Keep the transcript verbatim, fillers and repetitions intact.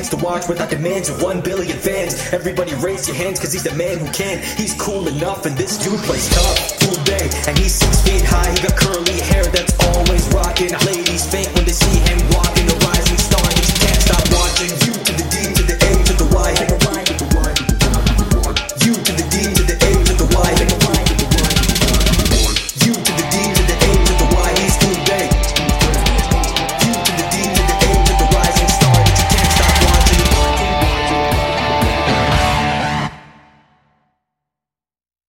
chance to watch without demands of one billion fans. Everybody raise your hands cause he's the man who can. He's cool enough and this dude plays tough. All day, and he's six feet high. He got curly hair that's always rocking. Ladies faint when they see him walking. A rising star, and you can't stop watching. You